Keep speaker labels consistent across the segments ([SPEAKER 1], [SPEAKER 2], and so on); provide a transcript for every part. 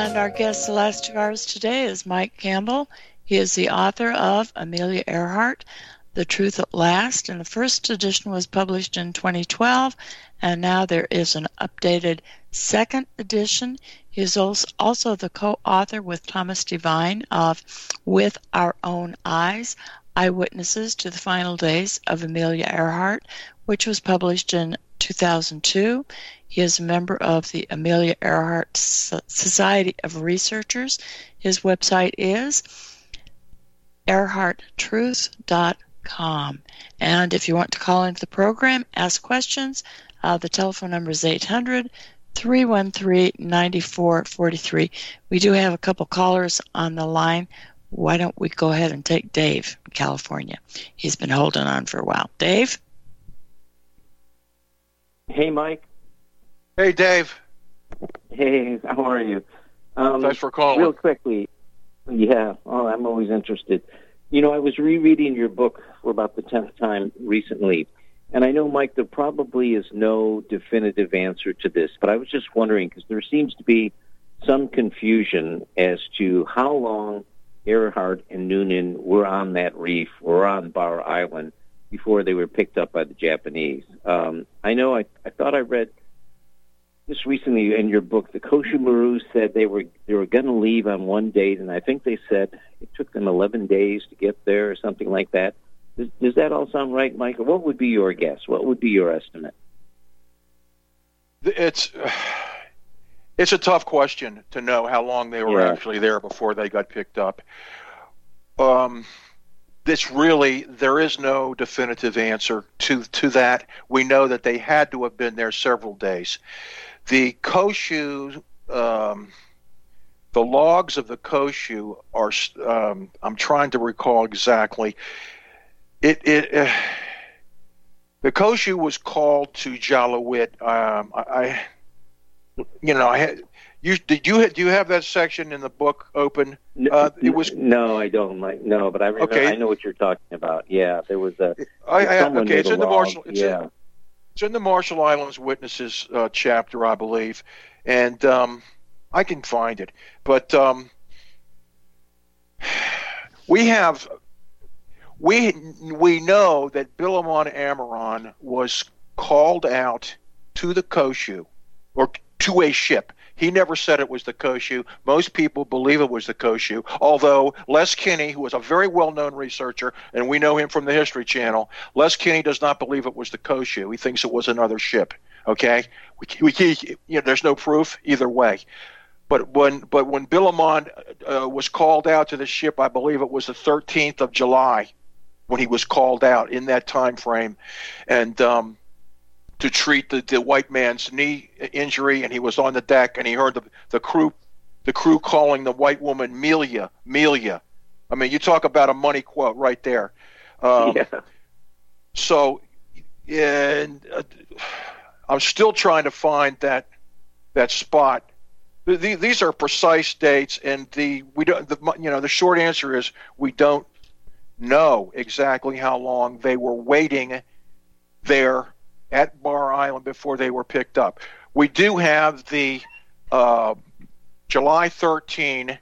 [SPEAKER 1] And our guest the last 2 hours today is Mike Campbell. He is the author of Amelia Earhart, The Truth at Last, and the first edition was published in 2012, and now there is an updated second edition. He is also the co-author with Thomas Devine of With Our Own Eyes, Eyewitnesses to the Final Days of Amelia Earhart, which was published in 2002. He is a member of the Amelia Earhart Society of Researchers. His website is earharttruth.com. And if you want to call into the program, ask questions, the telephone number is 800-313-9443. We do have a couple callers on the line. Why don't we go ahead and take Dave in California? He's been holding on for a while. Dave?
[SPEAKER 2] Hey, Mike.
[SPEAKER 3] Hey, Dave.
[SPEAKER 2] Hey, how are you?
[SPEAKER 3] Thanks for calling.
[SPEAKER 2] Real quickly, I'm always interested. You know, I was rereading your book for about the 10th time recently, and I know, Mike, there probably is no definitive answer to this, but I was just wondering, because there seems to be some confusion as to how long Earhart and Noonan were on that reef or on Bar Island before they were picked up by the Japanese. I know I thought I read just recently in your book, the Koshu Maru said they were going to leave on one date, and I think they said it took them 11 days to get there or something like that. Does that all sound right, Mike? Or what would be your guess? What would be your estimate?
[SPEAKER 3] It's a tough question to know how long they were actually there before they got picked up. There is no definitive answer to that. We know that they had to have been there several days. The Koshu, the logs of the Koshu are, I'm trying to recall exactly. The Koshu was called to Jalowit. Do you have that section in the book open?
[SPEAKER 2] No, I don't. No, but I remember. Okay. I know what you're talking about. Yeah, there was a.
[SPEAKER 3] It's in the Marshall. It's in the Marshall Islands Witnesses chapter, I believe, and I can find it. But we know that Bilamon Amaron was called out to the Koshu, or to a ship. He never said it was the Koshu. Most people believe it was the Koshu, although Les Kinney, who is a very well-known researcher, and we know him from the History Channel, Les Kinney does not believe it was the Koshu. He thinks it was another ship. Okay? There's no proof either way. But when Bilamon was called out to the ship, I believe it was the 13th of July when he was called out in that time frame, and to treat the white man's knee injury, and he was on the deck, and he heard the crew calling the white woman Melia. I mean, you talk about a money quote right there. So, I'm still trying to find that spot. These are precise dates, and the short answer is we don't know exactly how long they were waiting there at Bar Island before they were picked up. We do have the July 13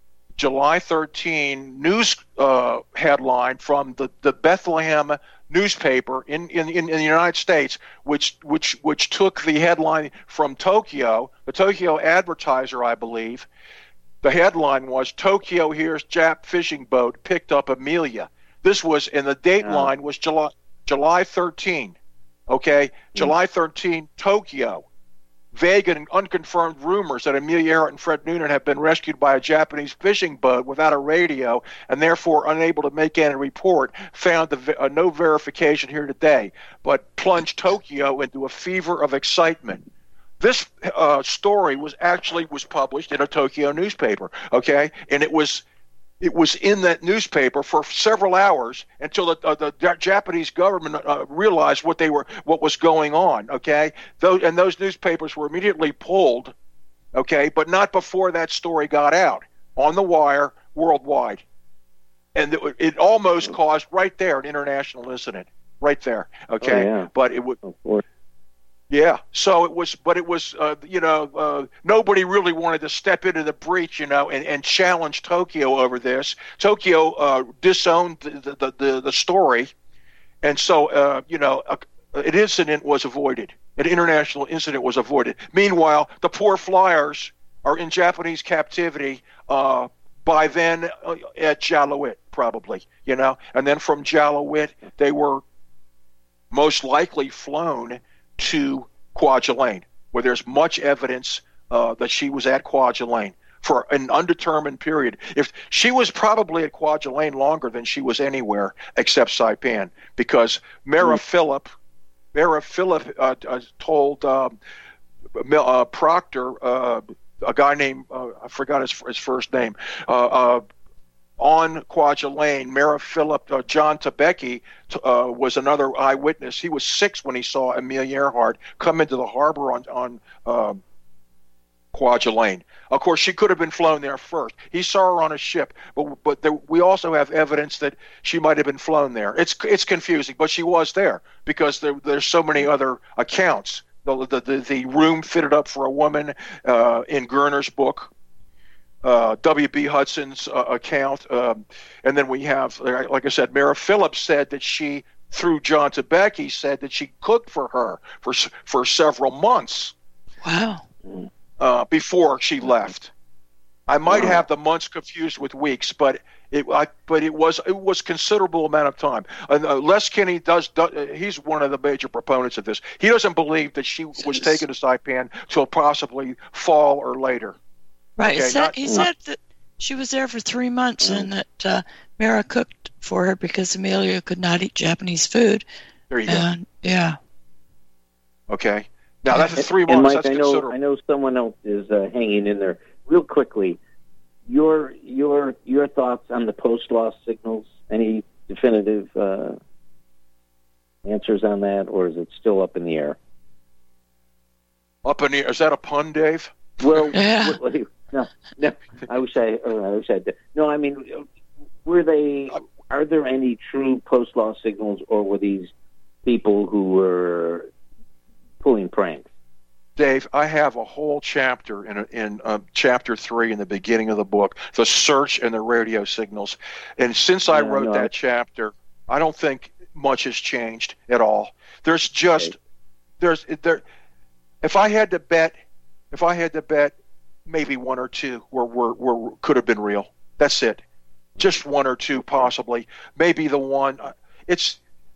[SPEAKER 3] news headline from the Bethlehem newspaper in the United States, which took the headline from Tokyo, the Tokyo Advertiser, I believe. The headline was, "Tokyo hears Jap fishing boat picked up Amelia." This was, and the date line was July 13. Okay, July 13, Tokyo. Vague and unconfirmed rumors that Amelia Earhart and Fred Noonan have been rescued by a Japanese fishing boat without a radio and therefore unable to make any report found no verification here today, but plunged Tokyo into a fever of excitement. This story was published in a Tokyo newspaper, okay, and it was in that newspaper for several hours until the Japanese government realized what was going on. Okay, those newspapers were immediately pulled. Okay, but not before that story got out on the wire worldwide, and it almost caused right there an international incident right there. Okay, but it would. Yeah, so it was, but it was, nobody really wanted to step into the breach, and challenge Tokyo over this. Tokyo disowned the story, and so, an incident was avoided. An international incident was avoided. Meanwhile, the poor flyers are in Japanese captivity by then at Jaluit, probably, and then from Jaluit, they were most likely flown to Kwajalein, where there's much evidence that she was at Kwajalein for an undetermined period. If she was probably at Kwajalein longer than she was anywhere except Saipan, because Mara Phillip told Proctor, a guy named I forgot his first name, on Kwajalein, Mara Phillip, John Tebeki was another eyewitness. He was 6 when he saw Amelia Earhart come into the harbor on Kwajalein. Of course, she could have been flown there first. He saw her on a ship, but we also have evidence that she might have been flown there. It's confusing, but she was there because there's so many other accounts. The room fitted up for a woman in Gerner's book. W.B. Hudson's account, and then we have, like I said, Mara Phillips said that she, through John Tebeki, said that she cooked for her for several months.
[SPEAKER 1] Wow.
[SPEAKER 3] Before she left. I might have the months confused with weeks, but it was considerable amount of time. Les Kinney he's one of the major proponents of this. He doesn't believe that she was taken to Saipan till possibly fall or later.
[SPEAKER 1] Right. Okay, he said that she was there for 3 months and that Mara cooked for her because Amelia could not eat Japanese food.
[SPEAKER 3] There you go.
[SPEAKER 1] Yeah.
[SPEAKER 3] Okay. Now that's 3 months.
[SPEAKER 2] Mike,
[SPEAKER 3] that's considerable.
[SPEAKER 2] I know someone else is hanging in there. Real quickly, your thoughts on the post-loss signals? Any definitive answers on that, or is it still up in the air?
[SPEAKER 3] Up in the air? Is that a pun, Dave?
[SPEAKER 2] Well,
[SPEAKER 1] yeah.
[SPEAKER 2] No. I wish I did. No, I mean, were they? Are there any true post-loss signals, or were these people who were pulling pranks?
[SPEAKER 3] Dave, I have a whole chapter in chapter 3 in the beginning of the book, the search and the radio signals. And since I wrote that chapter, I don't think much has changed at all. There's just If I had to bet, maybe one or two were could have been real. That's it. Just one or two, possibly. Maybe the one. It's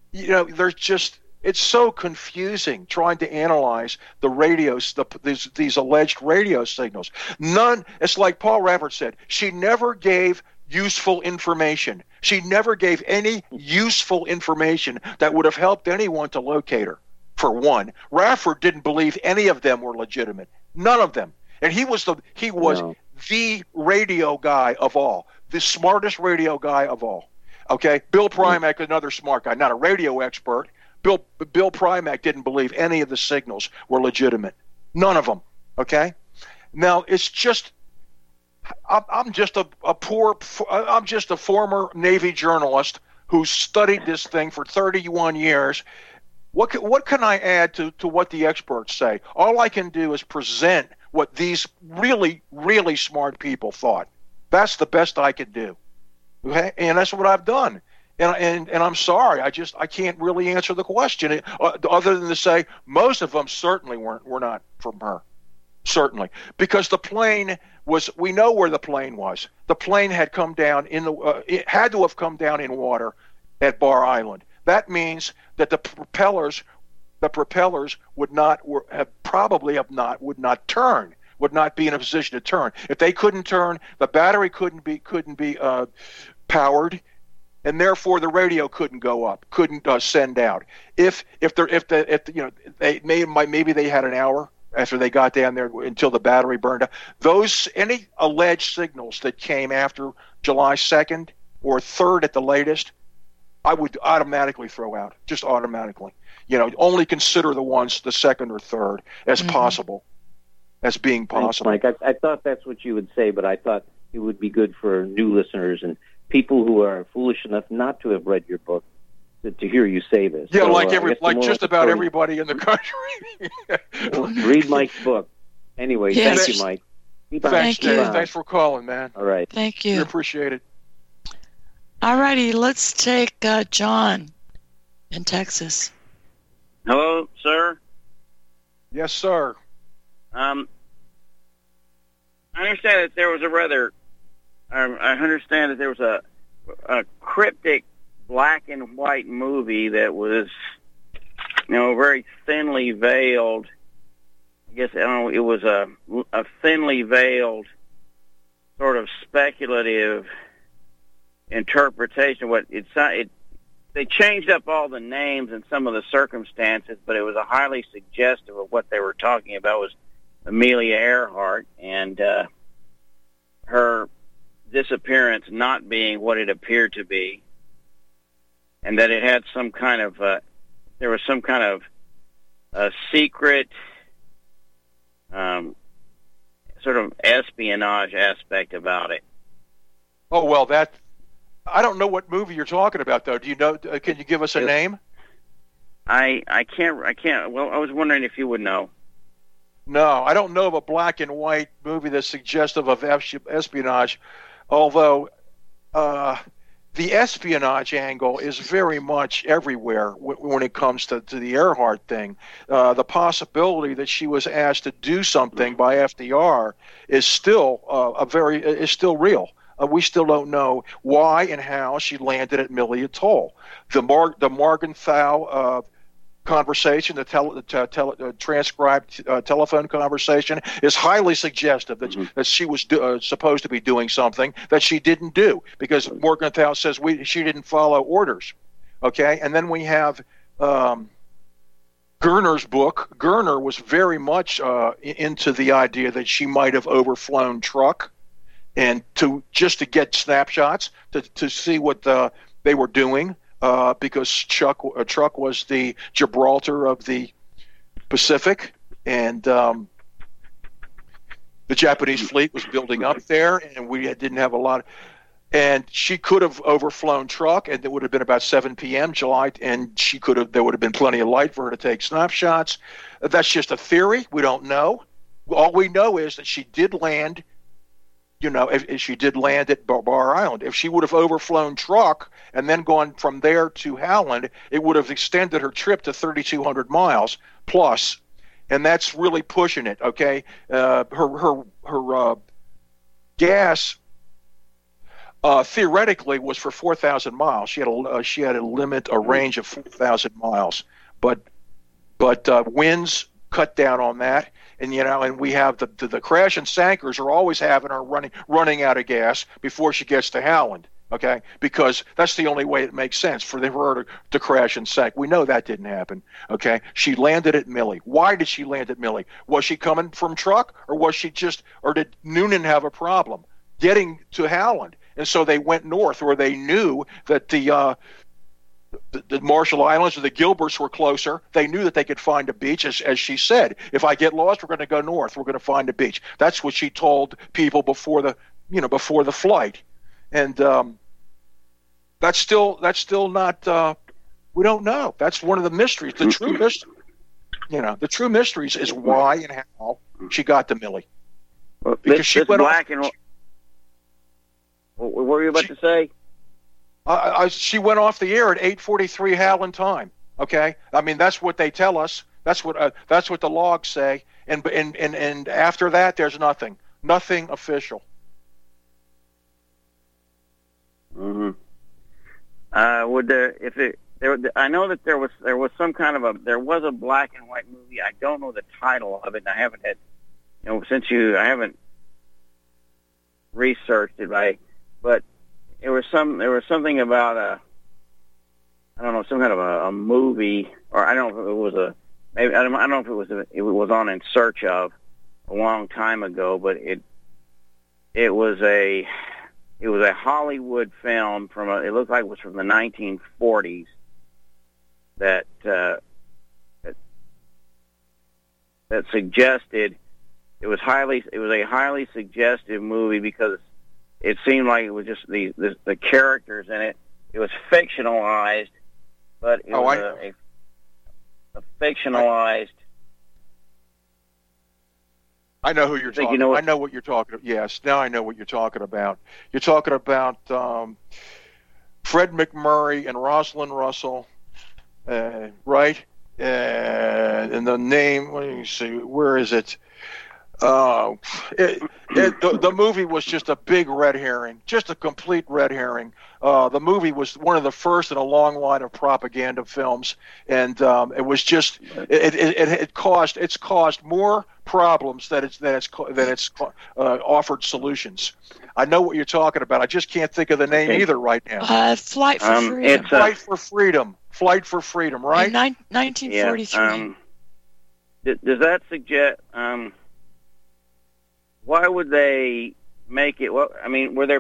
[SPEAKER 3] so confusing trying to analyze the radios, these alleged radio signals. None. It's like Paul Rafford said. She never gave useful information. She never gave any useful information that would have helped anyone to locate her. For one, Rafford didn't believe any of them were legitimate. None of them. And he was the radio guy of all, the smartest radio guy of all. Okay, Bill Primack, another smart guy, not a radio expert. Bill Primack didn't believe any of the signals were legitimate. None of them. Okay, now it's just I'm just a former Navy journalist who studied this thing for 31 years. What can I add to what the experts say? All I can do is present what these really, really smart people thought. That's the best I can do. Okay? And that's what I've done. And I'm sorry, I can't really answer the question other than to say most of them certainly were not from her. Certainly. Because the plane we know where the plane was. The plane had come down it had to have come down in water at Bar Island. That means that the propellers would not turn, would not be in a position to turn. If they couldn't turn, the battery couldn't be powered, and therefore the radio couldn't go up, couldn't send out. Maybe they had an hour after they got down there until the battery burned out. Any alleged signals that came after July 2nd or 3rd at the latest, I would automatically throw out, just automatically. Only consider the ones, the 2nd or 3rd, as possible, as being possible.
[SPEAKER 2] Thanks, Mike. I thought that's what you would say, but I thought it would be good for new listeners and people who are foolish enough not to have read your book to hear you say this.
[SPEAKER 3] Yeah,
[SPEAKER 2] so,
[SPEAKER 3] like just about everybody in the country.
[SPEAKER 2] Read Mike's book. Anyway,
[SPEAKER 1] Yes.
[SPEAKER 2] Thank you, Mike.
[SPEAKER 3] Thanks,
[SPEAKER 1] Thank you.
[SPEAKER 3] Dave. Thanks for calling, man.
[SPEAKER 2] All right.
[SPEAKER 1] Thank
[SPEAKER 3] We
[SPEAKER 1] you.
[SPEAKER 3] appreciate it.
[SPEAKER 1] All righty, let's take John in Texas.
[SPEAKER 4] Hello, sir.
[SPEAKER 3] Yes, sir.
[SPEAKER 4] I understand that there was I understand that there was a cryptic black and white movie that was, very thinly veiled. I guess, it was a thinly veiled sort of speculative interpretation. They changed up all the names and some of the circumstances, but it was a highly suggestive of what they were talking about was Amelia Earhart and her disappearance not being what it appeared to be, and that it had some kind of there was some kind of a secret sort of espionage aspect about it.
[SPEAKER 3] Oh, well, I don't know what movie you're talking about, though. Do you know? Can you give us a name?
[SPEAKER 4] I can't. Well, I was wondering if you would know.
[SPEAKER 3] No, I don't know of a black and white movie that's suggestive of espionage, although the espionage angle is very much everywhere when it comes to the Earhart thing. The possibility that she was asked to do something by FDR is still is still real. We still don't know why and how she landed at Milley Atoll. The Morgenthau conversation, the transcribed telephone conversation, is highly suggestive that she was supposed to be doing something that she didn't do, because Morgenthau says she didn't follow orders. Okay, and then we have Gerner's book. Gerner was very much into the idea that she might have overflown Truk, and to get snapshots to see what they were doing. Because Truk was the Gibraltar of the Pacific, and the Japanese fleet was building up there, and we didn't have a lot. And she could have overflown Truk, and it would have been about 7 p.m. July, and there would have been plenty of light for her to take snapshots. That's just a theory. We don't know. All we know is that she did land. If she did land at Bar Island. If she would have overflown Truk and then gone from there to Howland, it would have extended her trip to 3,200 miles plus, and that's really pushing it. Okay, her gas theoretically was for 4,000 miles. She had a range of 4,000 miles, but winds cut down on that. And we have the crash and sankers are always having her running out of gas before she gets to Howland, okay? Because that's the only way it makes sense for her to crash and sank. We know that didn't happen, okay? She landed at Milley. Why did she land at Milley? Was she coming from Truk, or did Noonan have a problem getting to Howland? And so they went north, or they knew that the Marshall Islands or the Gilberts were closer. They knew that they could find a beach, as she said. If I get lost, we're going to go north. We're going to find a beach. That's what she told people before the flight, and that's still not. We don't know. That's one of the mysteries. The true mystery, the true mysteries is why and how she got to Milley.
[SPEAKER 4] Because she went black off. What were you about to say?
[SPEAKER 3] She went off the air at 8:43 Howland time. Okay, I mean that's what they tell us. That's what the logs say. And after that, there's nothing official.
[SPEAKER 4] Mm-hmm. I know that there was some kind of there was a black and white movie. I don't know the title of it, and I haven't had, I haven't researched it, but. There was something about some kind of a movie, or I don't know if it was I don't know if it was on In Search Of a long time ago, but it was a Hollywood film it looked like it was from the 1940s that suggested it was a highly suggestive movie because it seemed like it was just the characters in it. It was fictionalized, but it was a fictionalized.
[SPEAKER 3] I know who you're talking about. I know what you're talking about. Yes, now I know what you're talking about. You're talking about Fred MacMurray and Rosalind Russell, right? And the name, let me see, where is it? The movie was just a big red herring, just a complete red herring. The movie was one of the first in a long line of propaganda films, and it was just it's caused more problems than it's offered solutions. I know what you're talking about. I just can't think of the name either right now.
[SPEAKER 1] Flight for Freedom.
[SPEAKER 3] Flight for Freedom. Flight for Freedom, right?
[SPEAKER 1] In 1943.
[SPEAKER 4] Does that suggest? Why would they make it? Well, I mean, was there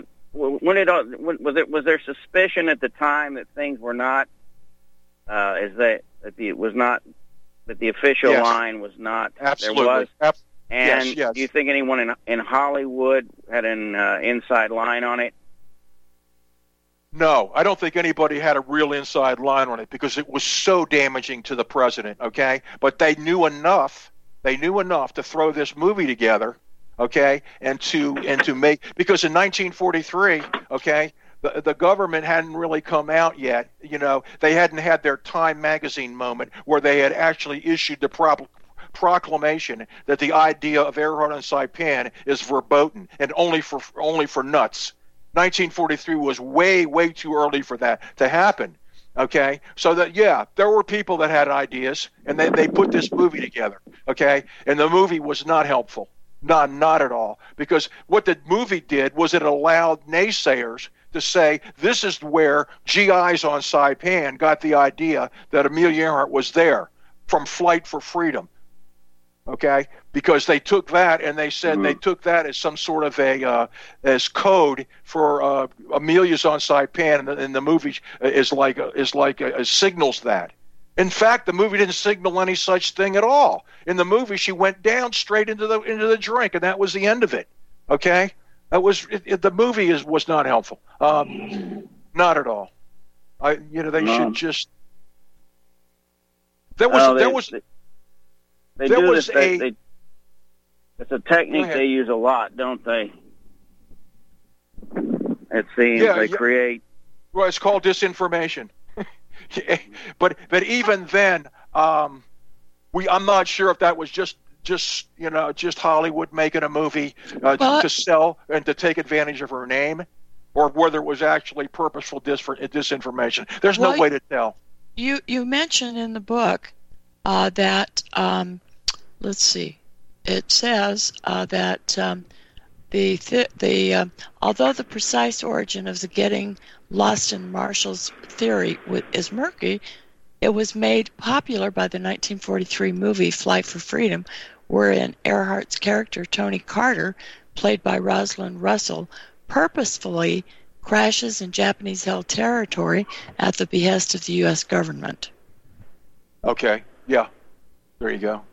[SPEAKER 4] suspicion at the time that things were not that the official line was not?
[SPEAKER 3] Absolutely.
[SPEAKER 4] There was.
[SPEAKER 3] And
[SPEAKER 4] do you think anyone in Hollywood had an inside line on it?
[SPEAKER 3] No, I don't think anybody had a real inside line on it because it was so damaging to the president, okay? But they knew enough to throw this movie together, okay? And to make, because in 1943, okay, the government hadn't really come out yet, you know, they hadn't had their Time magazine moment where they had actually issued the proclamation that the idea of Earhart on Saipan is verboten and only for nuts. 1943 was way too early for that to happen. Okay, so that there were people that had ideas, and they put this movie together. Okay, and the movie was not helpful, not at all, because what the movie did was it allowed naysayers to say this is where GIs on Saipan got the idea that Amelia Earhart was there from Flight for Freedom. Okay, because they took that and they said they took that as some sort of as code for Amelia's on Saipan, and the movie is like signals that. In fact, the movie didn't signal any such thing at all. In the movie, she went down straight into the drink, and that was the end of it. Okay, that was the movie was not helpful, not at all. They should just. It's
[SPEAKER 4] a technique they use a lot, don't they? It seems they create.
[SPEAKER 3] Well, it's called disinformation. but even then, I'm not sure if that was just Hollywood making a movie to sell and to take advantage of her name, or whether it was actually purposeful disinformation. There's no way to tell.
[SPEAKER 1] You mentioned in the book that let's see. It says that although the precise origin of the getting lost in Marshall's theory is murky, it was made popular by the 1943 movie Flight for Freedom, wherein Earhart's character Tony Carter, played by Rosalind Russell, purposefully crashes in Japanese-held territory at the behest of the U.S. government.
[SPEAKER 3] Okay. Yeah. There you go.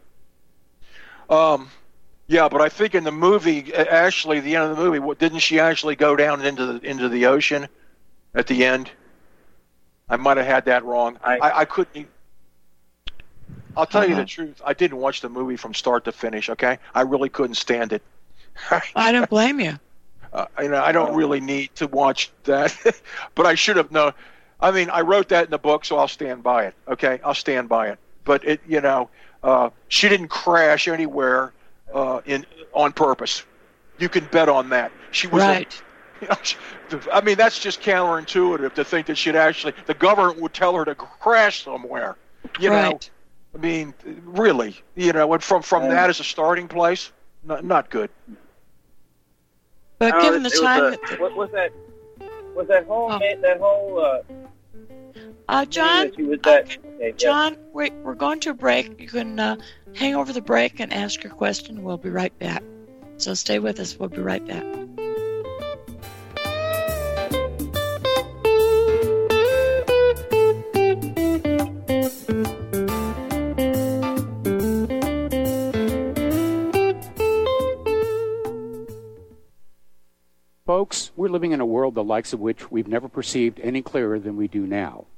[SPEAKER 3] But I think in the movie, actually, the end of the movie, didn't she actually go down into the ocean at the end? I might have had that wrong. I couldn't. I'll tell you the truth. I didn't watch the movie from start to finish. Okay, I really couldn't stand it.
[SPEAKER 1] I don't blame you.
[SPEAKER 3] I don't really need to watch that, but I should have known. I mean, I wrote that in the book, so I'll stand by it. Okay, I'll stand by it. But she didn't crash anywhere on purpose. You can bet on that. She was
[SPEAKER 1] right.
[SPEAKER 3] I mean, that's just counterintuitive to think that the government would tell her to crash somewhere. You know, I mean, really, from that as a starting place, not good.
[SPEAKER 1] But given the time,
[SPEAKER 4] what was that? Was that whole
[SPEAKER 1] John?
[SPEAKER 4] Okay,
[SPEAKER 1] John, we're going to a break. You can hang over the break and ask your question. We'll be right back. So stay with us. We'll be right back.
[SPEAKER 5] Folks, we're living in a world the likes of which we've never perceived any clearer than we do now.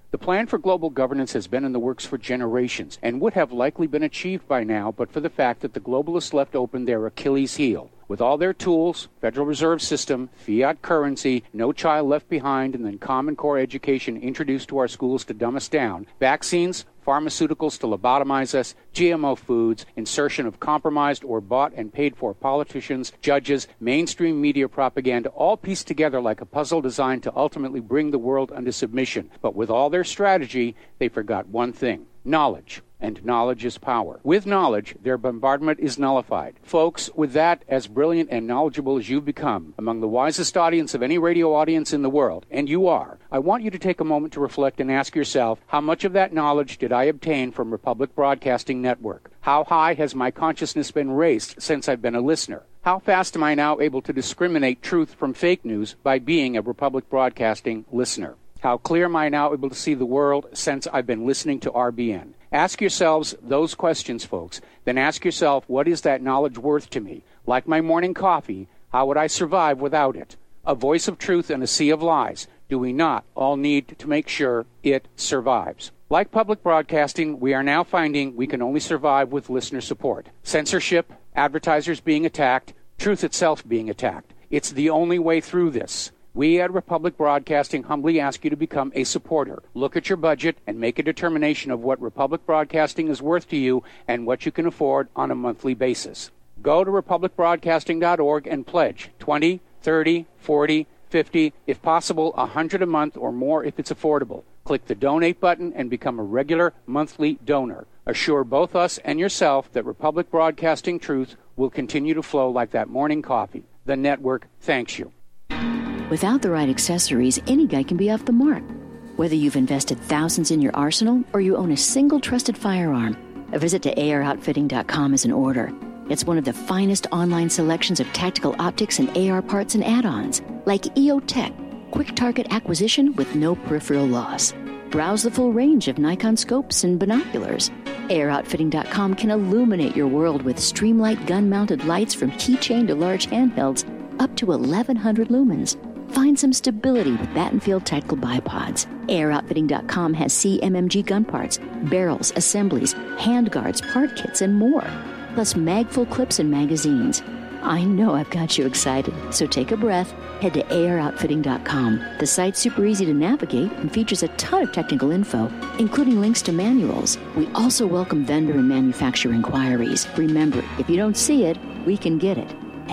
[SPEAKER 5] The plan for global governance has been in the works for generations and would have likely been achieved by now but for the fact that the globalists left open their Achilles heel. With all their tools, Federal Reserve System, fiat currency, no child left behind, and then Common Core education introduced to our schools to dumb us down, vaccines, pharmaceuticals to lobotomize us, GMO foods, insertion of compromised or bought and paid for politicians, judges, mainstream media propaganda, all pieced together like a puzzle designed to ultimately bring the world under submission. But with all their strategy, they forgot one thing: knowledge. And knowledge is power. With knowledge, their bombardment is nullified. Folks, with that, as brilliant and knowledgeable as you've become, among the wisest audience of any radio audience in the world, and you are, I want you to take a moment to reflect and ask yourself, how much of that knowledge did I obtain from Republic Broadcasting Network? How high has my consciousness been raised since I've been a listener? How fast am I now able to discriminate truth from fake news by being a Republic Broadcasting listener? How clear am I now able to see the world since I've been listening to RBN? Ask yourselves those questions, folks. Then ask yourself, what is that knowledge worth to me? Like my morning coffee, how would I survive without it? A voice of truth in a sea of lies. Do we not all need to make sure it survives? Like public broadcasting, we are now finding we can only survive with listener support. Censorship, advertisers being attacked, truth itself being attacked. It's the only way through this. We at Republic Broadcasting humbly ask you to become a supporter. Look at your budget and make a determination of what Republic Broadcasting is worth to you and what you can afford on a monthly basis. Go to republicbroadcasting.org and pledge $20, $30, $40, $50, if possible, $100 a month or more if it's affordable. Click the donate button and become a regular monthly donor. Assure both us and yourself that Republic Broadcasting truth will continue to flow like that morning coffee. The network thanks you.
[SPEAKER 6] Without the right accessories, any guy can be off the mark. Whether you've invested thousands in your arsenal or you own a single trusted firearm, a visit to AROutfitting.com is in order. It's one of the finest online selections of tactical optics and AR parts and add-ons, like EOTech, quick target acquisition with no peripheral loss. Browse the full range of Nikon scopes and binoculars. AROutfitting.com can illuminate your world with Streamlight gun-mounted lights from keychain to large handhelds up to 1,100 lumens. Find some stability with Battenfield Tactical Bipods. AROutfitting.com has CMMG gun parts, barrels, assemblies, handguards, part kits, and more. Plus mag-full clips and magazines. I know I've got you excited, so take a breath. Head to AROutfitting.com. The site's super easy to navigate and features a ton of technical info, including links to manuals. We also welcome vendor and manufacturer inquiries. Remember, if you don't see it, we can get it at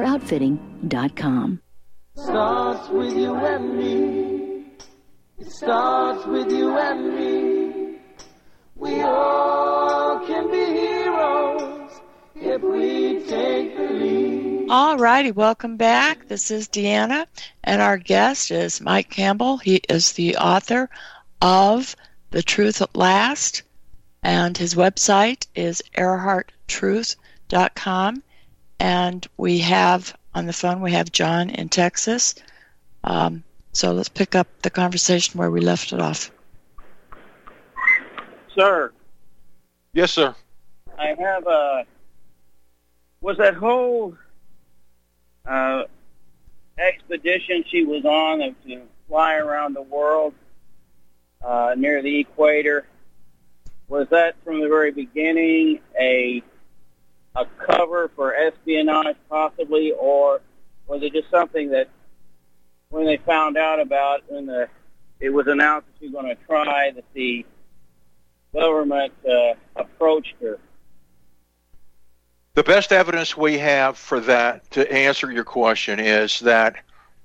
[SPEAKER 6] AROutfitting.com.
[SPEAKER 7] Starts with you and me. It starts with you and me. We all can be heroes if we take the lead.
[SPEAKER 1] All righty, welcome back. This is Deanna, and our guest is Mike Campbell. He is the author of The Truth at Last, and his website is EarhartTruth.com. And we have on the phone, we have John in Texas. So let's pick up the conversation where we left it off.
[SPEAKER 4] Sir.
[SPEAKER 3] Yes, sir.
[SPEAKER 4] I have was that whole expedition she was on to fly around the world near the equator, was that from the very beginning a cover for espionage possibly, or was it just something that when they found out about, when it was announced that she was going to try, that the government approached her?
[SPEAKER 3] The best evidence we have for that, to answer your question, is that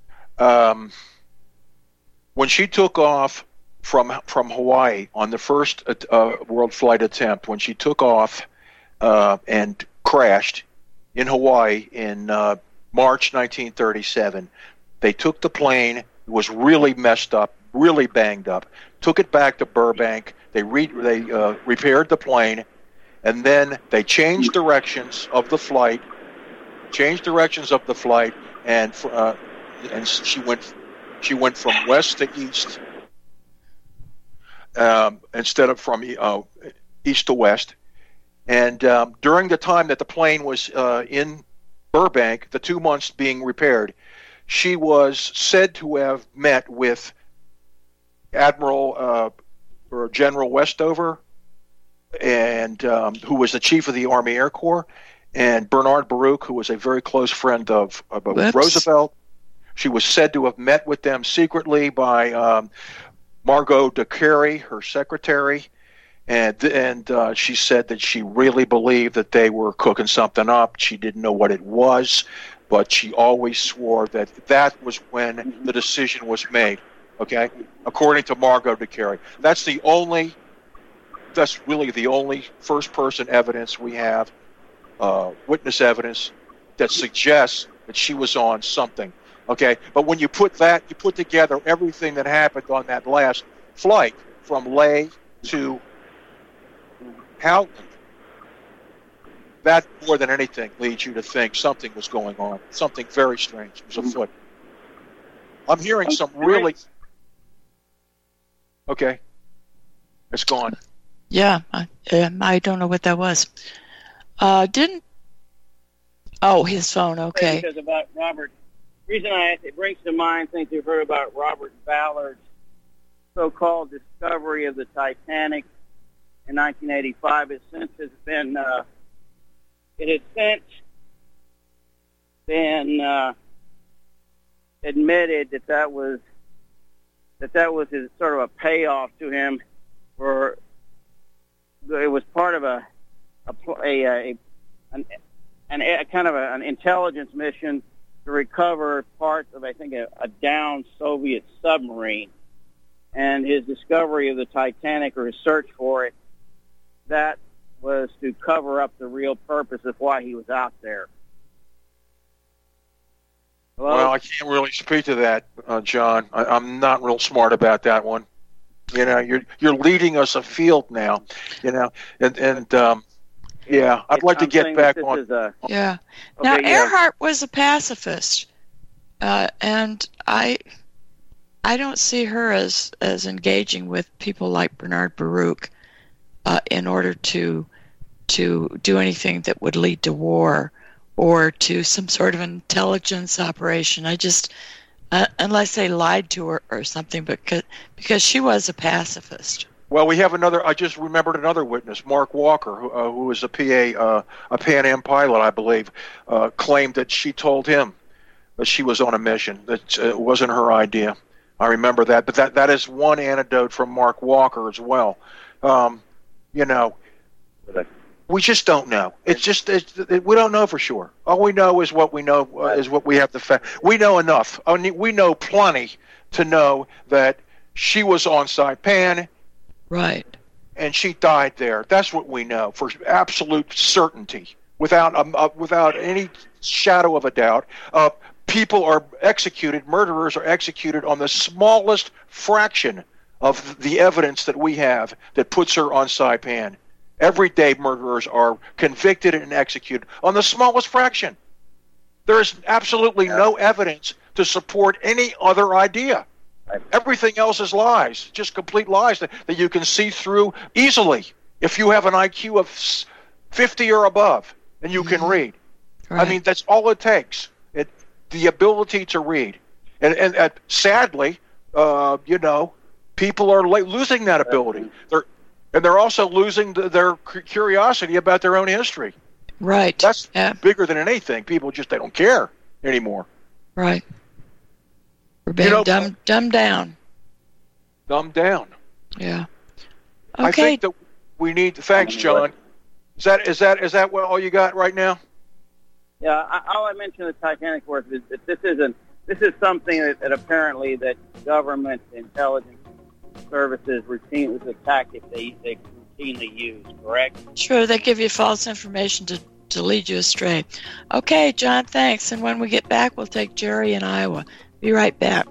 [SPEAKER 3] when she took off from Hawaii on the first world flight attempt, when she took off and crashed in Hawaii in March 1937, they took the plane. It was really messed up, really banged up. Took it back to Burbank. They repaired the plane, and then they changed directions of the flight. And she went from west to east instead of from east to west. And during the time that the plane was in Burbank, the 2 months being repaired, she was said to have met with Admiral or General Westover, and who was the chief of the Army Air Corps, and Bernard Baruch, who was a very close friend of Roosevelt. She was said to have met with them secretly by Margot de Carey, her secretary, and she said that she really believed that they were cooking something up. She didn't know what it was, but she always swore that was when the decision was made. Okay, according to Margot de Carey, that's really the only first-person evidence we have, witness evidence that suggests that she was on something. Okay, but when you put together everything that happened on that last flight from Leh to Houghton, that more than anything leads you to think something was going on, something very strange was afoot. I'm hearing some really. Okay, it's gone.
[SPEAKER 1] Yeah, I don't know what that was. His phone. Okay.
[SPEAKER 4] Because about Robert. The reason I asked, it brings to mind things you've heard about Robert Ballard's so-called discovery of the Titanic in 1985. It has since been admitted that was his sort of a payoff to him, for it was part of a kind of an intelligence mission to recover parts of, I think, a downed Soviet submarine. And his discovery of the Titanic, or his search for it, that was to cover up the real purpose of why he was out there. Hello?
[SPEAKER 3] Well, I can't really speak to that, John. I'm not real smart about that one. You know, you're leading us afield now. You know, and yeah, I'd like to get back on.
[SPEAKER 1] Yeah. Now, Earhart was a pacifist, and I don't see her as engaging with people like Bernard Baruch in order to do anything that would lead to war or to some sort of intelligence operation. I just, unless they lied to her or something, because she was a pacifist.
[SPEAKER 3] Well, we have another. I just remembered another witness, Mark Walker, who was a Pan Am pilot, I believe, claimed that she told him that she was on a mission, that it wasn't her idea. I remember that, but that is one anecdote from Mark Walker as well. You know, we just don't know. It's just we don't know for sure. All we know is what we know is what we have the fact. We know enough. We know plenty to know that she was on Saipan.
[SPEAKER 1] Right.
[SPEAKER 3] And she died there. That's what we know for absolute certainty, without any shadow of a doubt. People are executed, murderers are executed on the smallest fraction of the evidence that we have that puts her on Saipan. Everyday murderers are convicted and executed on the smallest fraction. There is absolutely no evidence to support any other idea. Everything else is lies, just complete lies that you can see through easily if you have an IQ of 50 or above and you can read. Right. I mean, that's all it takes, the ability to read. And sadly, you know, people are losing that ability. They're also losing their curiosity about their own history.
[SPEAKER 1] Right.
[SPEAKER 3] That's bigger than anything. People just, they don't care anymore.
[SPEAKER 1] Right. We're being dumbed down.
[SPEAKER 3] Dumbed down.
[SPEAKER 1] Yeah. Okay.
[SPEAKER 3] I think that we need. Thanks, John. Is that what all you got right now?
[SPEAKER 4] Yeah. All I mentioned the Titanic was that this is something that apparently that government intelligence services routinely, is a tactic they routinely use. Correct?
[SPEAKER 1] Sure. They give you false information to lead you astray. Okay, John. Thanks. And when we get back, we'll take Jerry in Iowa. Be right back.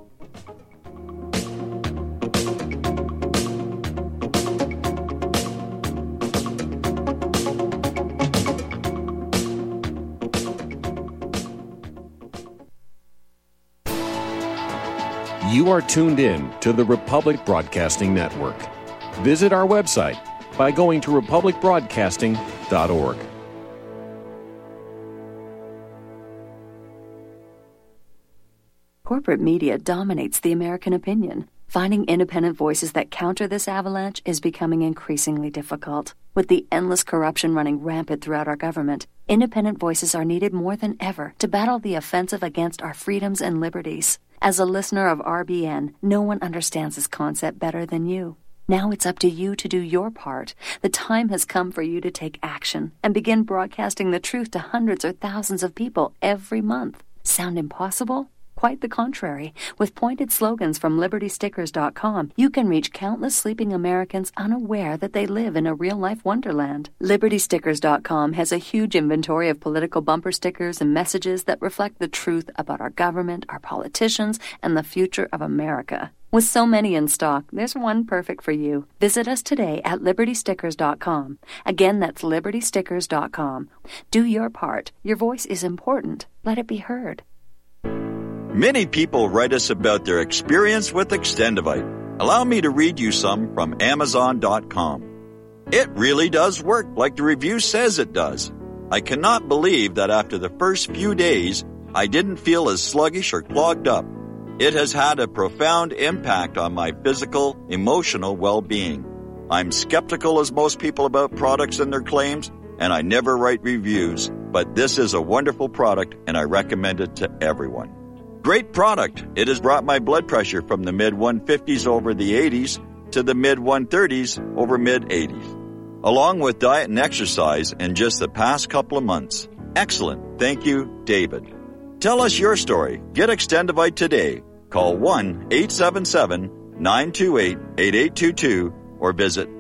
[SPEAKER 8] You are tuned in to the Republic Broadcasting Network. Visit our website by going to republicbroadcasting.org.
[SPEAKER 9] Corporate media dominates the American opinion. Finding independent voices that counter this avalanche is becoming increasingly difficult. With the endless corruption running rampant throughout our government, independent voices are needed more than ever to battle the offensive against our freedoms and liberties. As a listener of RBN, no one understands this concept better than you. Now it's up to you to do your part. The time has come for you to take action and begin broadcasting the truth to hundreds or thousands of people every month. Sound impossible? Quite the contrary. With pointed slogans from LibertyStickers.com, you can reach countless sleeping Americans unaware that they live in a real-life wonderland. LibertyStickers.com has a huge inventory of political bumper stickers and messages that reflect the truth about our government, our politicians, and the future of America. With so many in stock, there's one perfect for you. Visit us today at LibertyStickers.com. Again, that's LibertyStickers.com. Do your part. Your voice is important. Let it be heard.
[SPEAKER 10] Many people write us about their experience with Extendivite. Allow me to read you some from Amazon.com. It really does work like the review says it does. I cannot believe that after the first few days, I didn't feel as sluggish or clogged up. It has had a profound impact on my physical, emotional well-being. I'm skeptical as most people about products and their claims, and I never write reviews, but this is a wonderful product and I recommend it to everyone. Great product. It has brought my blood pressure from the mid-150s over the 80s to the mid-130s over mid-80s, along with diet and exercise in just the past couple of months. Excellent. Thank you, David. Tell us your story. Get Extendivite today. Call 1-877-928-8822 or visit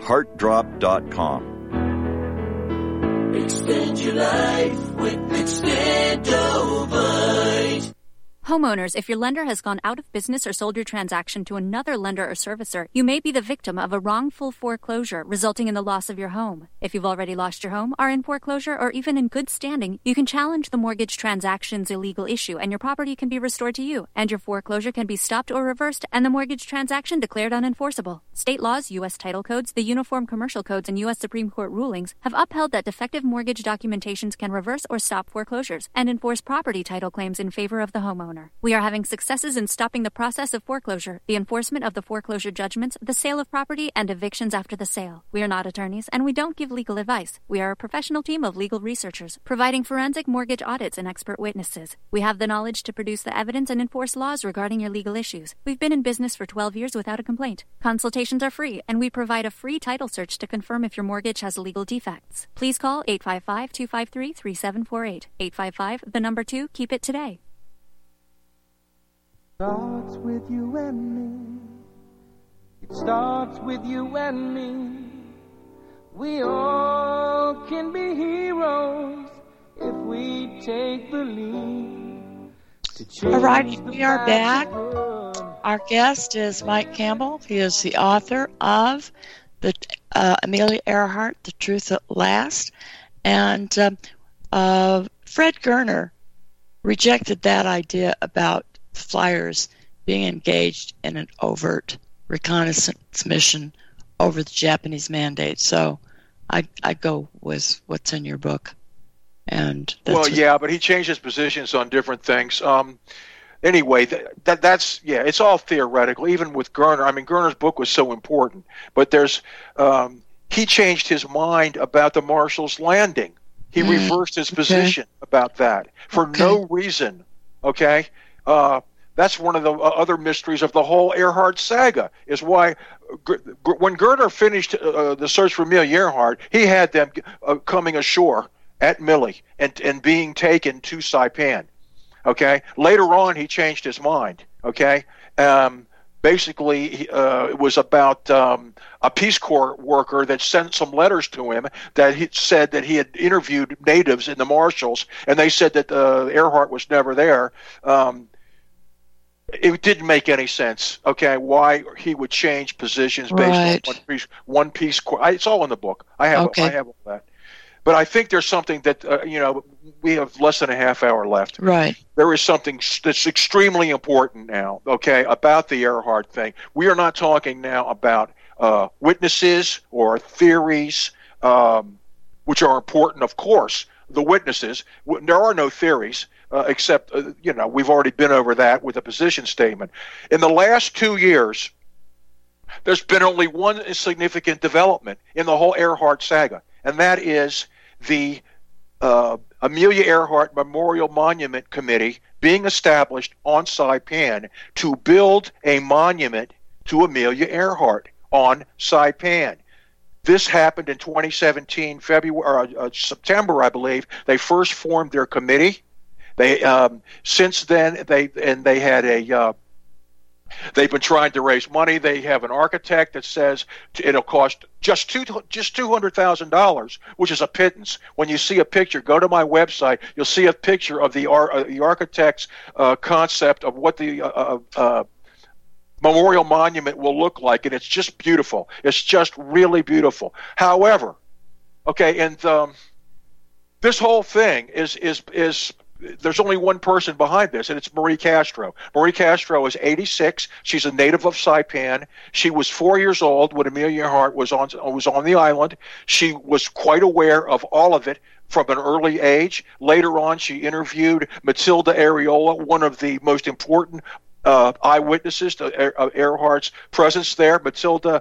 [SPEAKER 10] heartdrop.com.
[SPEAKER 7] Extend your life with Extendivite.
[SPEAKER 11] Homeowners, if your lender has gone out of business or sold your transaction to another lender or servicer, you may be the victim of a wrongful foreclosure resulting in the loss of your home. If you've already lost your home, are in foreclosure, or even in good standing, you can challenge the mortgage transaction's illegal issue and your property can be restored to you, and your foreclosure can be stopped or reversed and the mortgage transaction declared unenforceable. State laws, U.S. title codes, the Uniform Commercial Codes, and U.S. Supreme Court rulings have upheld that defective mortgage documentations can reverse or stop foreclosures and enforce property title claims in favor of the homeowner. We are having successes in stopping the process of foreclosure, the enforcement of the foreclosure judgments, the sale of property, and evictions after the sale. We are not attorneys, and we don't give legal advice. We are a professional team of legal researchers, providing forensic mortgage audits and expert witnesses. We have the knowledge to produce the evidence and enforce laws regarding your legal issues. We've been in business for 12 years without a complaint. Consultations are free, and we provide a free title search to confirm if your mortgage has legal defects. Please call 855-253-3748. 855, 2, keep it today.
[SPEAKER 7] Starts with you and me. It starts with you and me. We all can be heroes if we take the lead.
[SPEAKER 1] All right, we are back. Our guest is Mike Campbell. He is the author of the Amelia Earhart, The Truth at Last. And Fred Gerner rejected that idea about flyers being engaged in an overt reconnaissance mission over the Japanese mandate. So I go with what's in your book. And that's
[SPEAKER 3] but he changed his positions on different things. Anyway, that's it's all theoretical. Even with Gerner, I mean, Gerner's book was so important, but there's he changed his mind about the Marshall's Landing. He reversed his position about that for no reason. Okay. That's one of the other mysteries of the whole Earhart saga, is why when Gerner finished the search for Amelia Earhart, he had them coming ashore at Millie and being taken to Saipan. Okay. Later on, he changed his mind. Okay. Basically, it was about a Peace Corps worker that sent some letters to him that he said that he had interviewed natives in the Marshalls, and they said that Earhart was never there. It didn't make any sense, okay, why he would change positions based on one piece. It's all in the book. I have all that. But I think there's something that, we have less than a half hour left.
[SPEAKER 1] Right.
[SPEAKER 3] There is something that's extremely important now, okay, about the Earhart thing. We are not talking now about witnesses or theories, which are important, of course. The witnesses, there are no theories. Except, we've already been over that with a position statement. In the last 2 years, there's been only one significant development in the whole Earhart saga, and that is the Amelia Earhart Memorial Monument Committee being established on Saipan to build a monument to Amelia Earhart on Saipan. This happened in 2017, September, I believe. They first formed their committee. They since then they've been trying to raise money. They have an architect that says it'll cost just $200,000, which is a pittance. When you see a picture, go to my website. You'll see a picture of the architect's concept of what the memorial monument will look like, and it's just beautiful. It's just really beautiful. However, okay, and this whole thing is there's only one person behind this, and it's Marie Castro. Marie Castro is 86. She's a native of Saipan. She was 4 years old when Amelia Earhart was on the island. She was quite aware of all of it from an early age. Later on, she interviewed Matilda Areola, one of the most important eyewitnesses to Earhart's presence there. Matilda,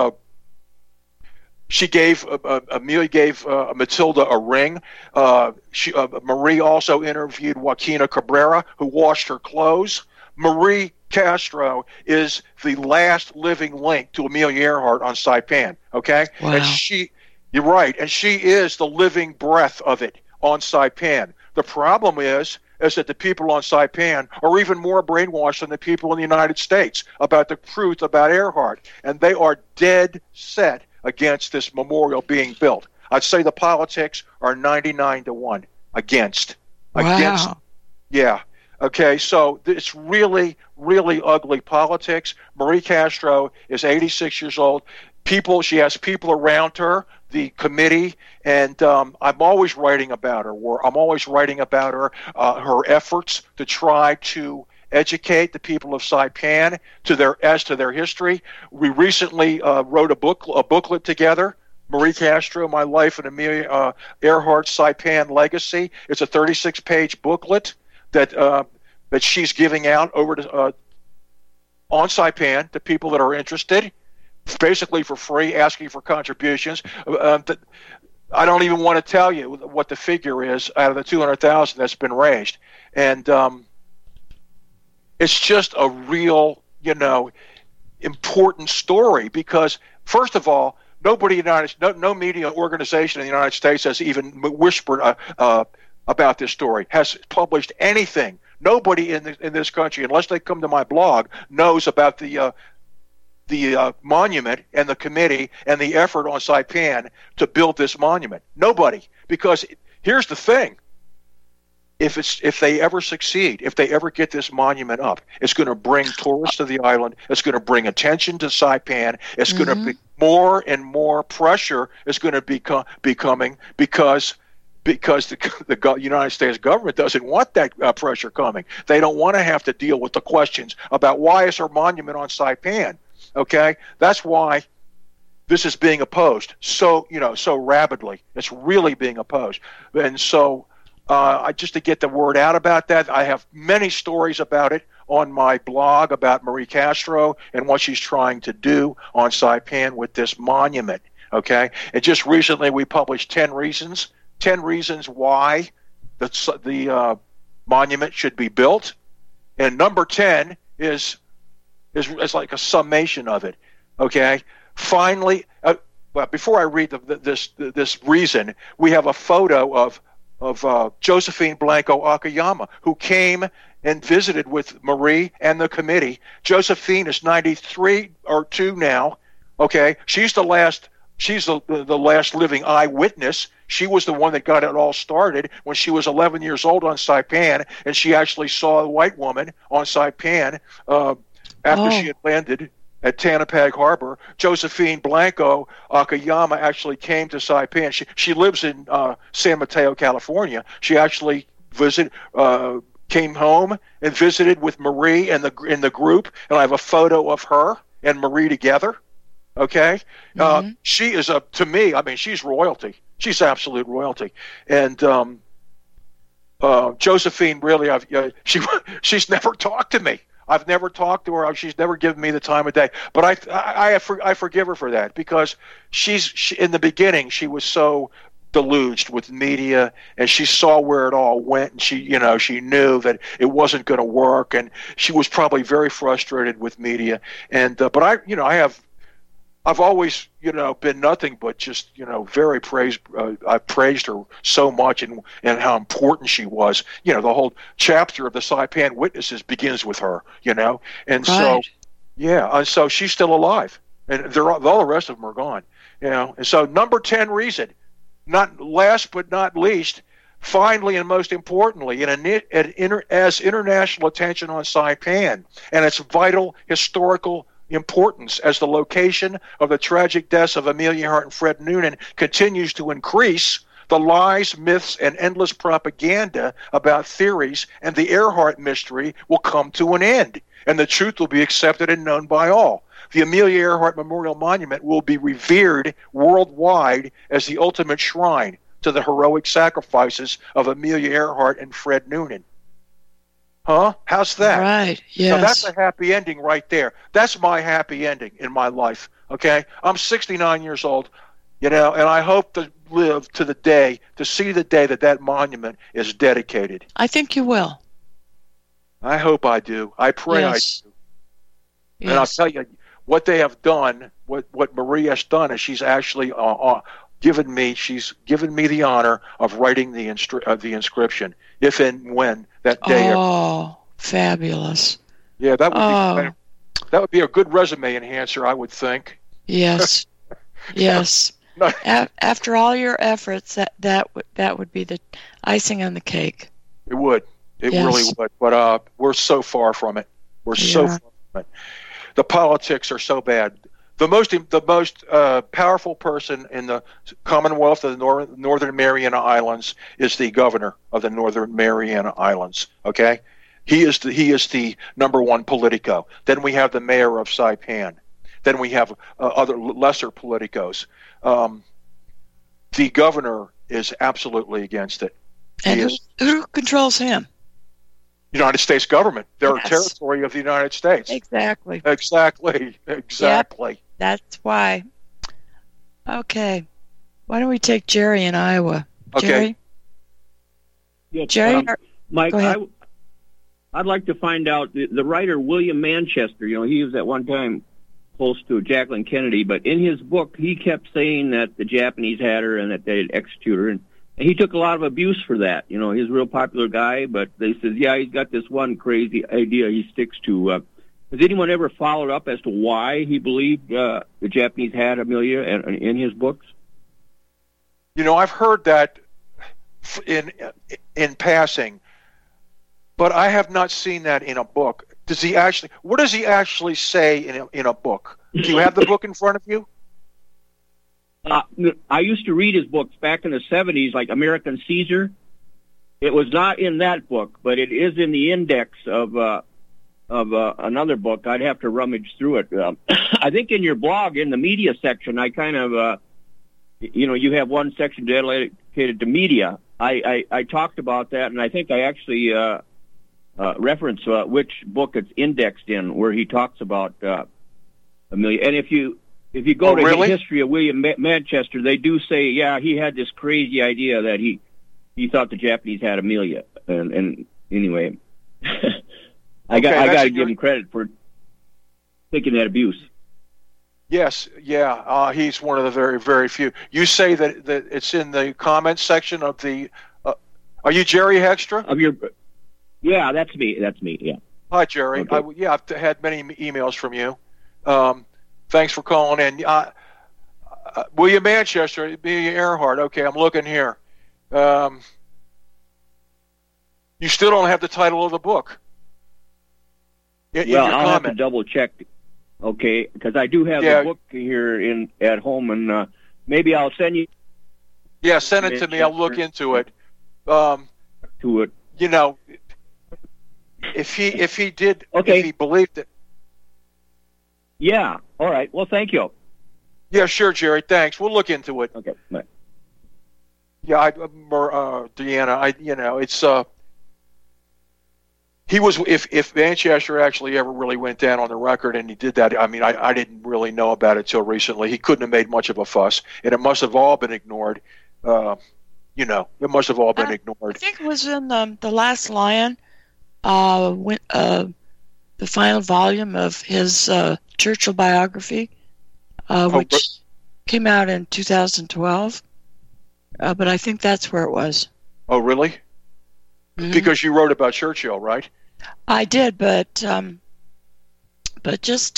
[SPEAKER 3] Amelia gave Matilda a ring. Marie also interviewed Joaquina Cabrera, who washed her clothes. Marie Castro is the last living link to Amelia Earhart on Saipan. Okay,
[SPEAKER 1] wow.
[SPEAKER 3] And you're right, and she is the living breath of it on Saipan. The problem is that the people on Saipan are even more brainwashed than the people in the United States about the truth about Earhart, and they are dead set against this memorial being built. I'd say the politics are 99-1 against.
[SPEAKER 1] Wow.
[SPEAKER 3] Against. Yeah. Okay, so it's really, really ugly politics. Marie Castro is 86 years old. She has people around her, the committee, and I'm always writing about her. I'm always writing about her efforts to try to educate the people of Saipan as to their history. We recently wrote a booklet together, Marie Castro, My Life and Amelia Earhart's Saipan Legacy. It's a 36-page booklet that she's giving out over to on Saipan to people that are interested, basically for free, asking for contributions. I don't even want to tell you what the figure is out of the $200,000 that's been raised, and it's just a real, important story because, first of all, no media organization in the United States has even whispered about this story, has published anything. Nobody in this country, unless they come to my blog, knows about the monument and the committee and the effort on Saipan to build this monument. Nobody, because here's the thing. If they ever succeed, if they ever get this monument up, it's going to bring tourists to the island. It's going to bring attention to Saipan. It's going to be more and more pressure is going to be coming because the United States government doesn't want that pressure coming. They don't want to have to deal with the questions about why is our monument on Saipan. Okay, that's why this is being opposed so rabidly. It's really being opposed, and so. Just to get the word out about that, I have many stories about it on my blog about Marie Castro and what she's trying to do on Saipan with this monument. Okay, and just recently we published 10 reasons why the monument should be built, and number 10 is like a summation of it. Okay, finally, well, before I read this reason, we have a photo of Josephine Blanco Akiyama, who came and visited with Marie and the committee. Josephine is 93 or 2 now. Okay, she's the last living eyewitness. She was the one that got it all started when she was 11 years old on Saipan, and she actually saw a white woman on Saipan after she had landed at Tanapag Harbor. Josephine Blanco Akiyama actually came to Saipan. She lives in San Mateo, California. She actually came home and visited with Marie and in the group, and I have a photo of her and Marie together. Okay, she is to me. I mean, she's royalty. She's absolute royalty, and Josephine really, she's never talked to me. I've never talked to her. She's never given me the time of day. But I forgive her for that, because she in the beginning she was so deluged with media, and she saw where it all went, and she knew that it wasn't going to work, and she was probably very frustrated with media. And but I've always, been nothing but just, very I've praised her so much and how important she was. The whole chapter of the Saipan Witnesses begins with her, and
[SPEAKER 1] right.
[SPEAKER 3] So, yeah, and so she's still alive, and all the rest of them are gone, And so number 10 reason, not last but not least, finally and most importantly, as international attention on Saipan and its vital historical importance as the location of the tragic deaths of Amelia Earhart and Fred Noonan continues to increase, the lies, myths, and endless propaganda about theories and the Earhart mystery will come to an end, and the truth will be accepted and known by all. The Amelia Earhart Memorial Monument will be revered worldwide as the ultimate shrine to the heroic sacrifices of Amelia Earhart and Fred Noonan. Huh? How's that?
[SPEAKER 1] Right, yes.
[SPEAKER 3] So that's a happy ending right there. That's my happy ending in my life, okay? I'm 69 years old, and I hope to live to see the day that monument is dedicated.
[SPEAKER 1] I think you will.
[SPEAKER 3] I hope I do. I pray
[SPEAKER 1] yes.
[SPEAKER 3] I do.
[SPEAKER 1] Yes.
[SPEAKER 3] And I'll tell you, what they have done, what Marie has done, is she's actually given me the honor of writing the inscription, if and when that day.
[SPEAKER 1] Oh, fabulous!
[SPEAKER 3] Yeah, that would be a good resume enhancer, I would think.
[SPEAKER 1] Yes, yes.
[SPEAKER 3] No.
[SPEAKER 1] After all your efforts, that would be the icing on the cake.
[SPEAKER 3] It would. It
[SPEAKER 1] yes.
[SPEAKER 3] really would. But we're so far from it. We're so far from it. The politics are so bad. The most powerful person in the Commonwealth of the Northern Mariana Islands is the governor of the Northern Mariana Islands. Okay, he is the number one politico. Then we have the mayor of Saipan. Then we have other lesser politicos. The governor is absolutely against it.
[SPEAKER 1] And who controls him?
[SPEAKER 3] United States government. They're
[SPEAKER 1] yes.
[SPEAKER 3] a territory of the United States.
[SPEAKER 1] Exactly.
[SPEAKER 3] Yep.
[SPEAKER 1] That's why. Okay. Why don't we take Jerry in Iowa?
[SPEAKER 3] Okay.
[SPEAKER 1] Jerry?
[SPEAKER 12] Yes,
[SPEAKER 1] Jerry?
[SPEAKER 12] Mike,
[SPEAKER 1] go ahead.
[SPEAKER 12] I'd like to find out, the writer William Manchester, he was at one time close to Jacqueline Kennedy, but in his book, he kept saying that the Japanese had her and that they'd execute her, and he took a lot of abuse for that. He's a real popular guy, but they said, yeah, he's got this one crazy idea he sticks to. Has anyone ever followed up as to why he believed the Japanese had Amelia in his books?
[SPEAKER 3] I've heard that in passing, but I have not seen that in a book. What does he actually say in a book? Do you have the book in front of you?
[SPEAKER 12] I used to read his books back in the 70s, like American Caesar. It was not in that book, but it is in the index of another book. I'd have to rummage through it. I think in your blog, in the media section, I kind of, you have one section dedicated to media. I talked about that, and I think I actually reference which book it's indexed in, where he talks about Amelia. And if you go to the history of William Manchester, they do say, yeah, he had this crazy idea that he thought the Japanese had Amelia. And anyway, I got to give him credit for taking that abuse.
[SPEAKER 3] Yes, yeah, he's one of the very, very few. You say that it's in the comments section of the. Are you Jerry Hextra?
[SPEAKER 12] Yeah, that's me. Yeah.
[SPEAKER 3] Hi, Jerry.
[SPEAKER 12] Okay.
[SPEAKER 3] I've had many emails from you. Thanks for calling in. William Manchester, Amelia Earhart. Okay, I'm looking here. You still don't have the title of the book.
[SPEAKER 12] I'll have to double check. Okay, because I do have the book here at home, and maybe I'll send you.
[SPEAKER 3] Yeah, send it to me. I'll look into it. If he did,
[SPEAKER 12] okay.
[SPEAKER 3] If he believed it.
[SPEAKER 12] Yeah. All right. Well, thank you.
[SPEAKER 3] Yeah, sure, Jerry. Thanks. We'll look into it.
[SPEAKER 12] Okay. Bye.
[SPEAKER 3] Yeah, Deanna. It's He was, if Manchester actually ever really went down on the record and he did that, I mean, I didn't really know about it till recently. He couldn't have made much of a fuss, and it must have all been ignored. It must have all been ignored.
[SPEAKER 1] I think it was in The Last Lion, the final volume of his Churchill biography, which came out in 2012. But I think that's where it was.
[SPEAKER 3] Oh, really? Mm-hmm. Because you wrote about Churchill, right?
[SPEAKER 1] I did, but just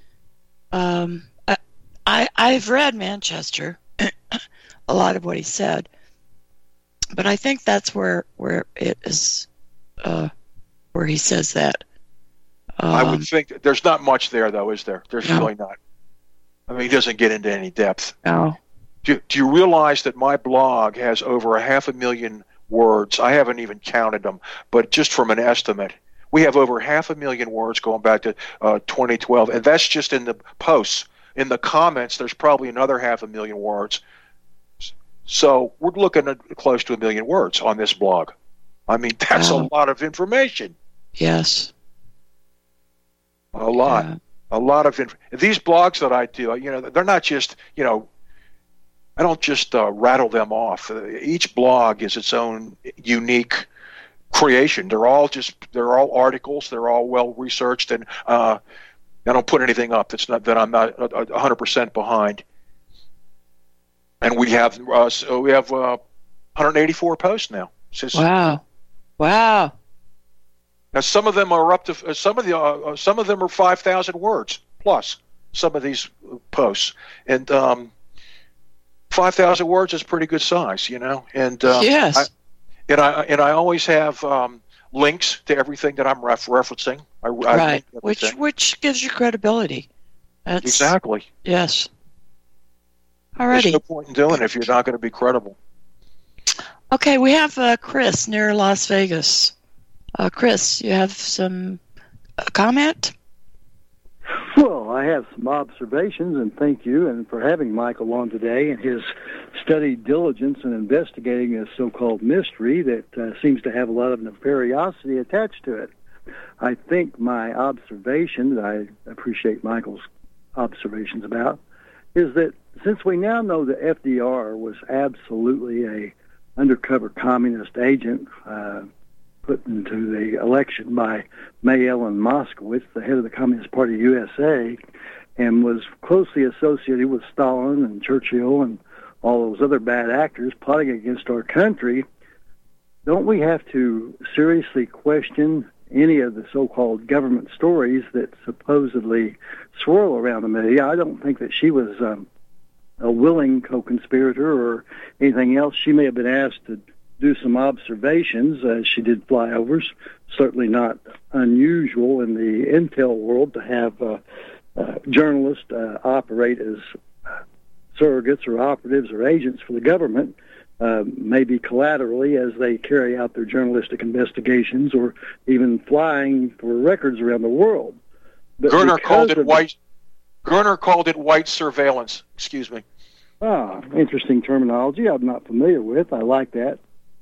[SPEAKER 1] I've read Manchester, a lot of what he said, but I think that's where it is, where he says that.
[SPEAKER 3] I would think there's not much there, though, is there? There's really not. I mean, he doesn't get into any depth.
[SPEAKER 1] No.
[SPEAKER 3] Do you realize that my blog has over 500,000 words? I haven't even counted them, but just from an estimate, we have over 500,000 words going back to 2012, and that's just in the posts. In the comments, there's probably another 500,000 words. So we're looking at close to 1 million words on this blog. I mean, that's a lot of information.
[SPEAKER 1] Yes.
[SPEAKER 3] A lot. Yeah. A lot of these blogs that I do, they're not just, I don't just rattle them off. Each blog is its own unique creation. They're all articles. They're all well researched, and I don't put anything up that I'm not 100% behind. And we have 184 posts now.
[SPEAKER 1] Wow.
[SPEAKER 3] Now some of them are up to some of them are 5,000 words plus. Some of these posts, and 5,000 words is pretty good size, And
[SPEAKER 1] yes.
[SPEAKER 3] I always have links to everything that I'm referencing.
[SPEAKER 1] Right, which gives you credibility.
[SPEAKER 3] Exactly.
[SPEAKER 1] Yes. Alrighty.
[SPEAKER 3] There's no point in doing it if you're not going to be credible.
[SPEAKER 1] Okay, we have Chris near Las Vegas. Chris, you have some comment?
[SPEAKER 13] Well, I have some observations, and thank you and for having Michael on today and his studied diligence in investigating a so-called mystery that seems to have a lot of nefariosity attached to it. I think my observation, that I appreciate Michael's observations about, is that since we now know that FDR was absolutely a undercover communist agent put into the election by May Ellen Moskowitz, the head of the Communist Party USA, and was closely associated with Stalin and Churchill and all those other bad actors plotting against our country, don't we have to seriously question any of the so-called government stories that supposedly swirl around Amelia? I don't think that she was a willing co-conspirator or anything else. She may have been asked to do some observations. She did flyovers. Certainly not unusual in the intel world to have journalists operate as surrogates or operatives or agents for the government, maybe collaterally as they carry out their journalistic investigations or even flying for records around the world. But
[SPEAKER 3] Gerner called it white surveillance. Excuse me.
[SPEAKER 13] Interesting terminology I'm not familiar with. I like that.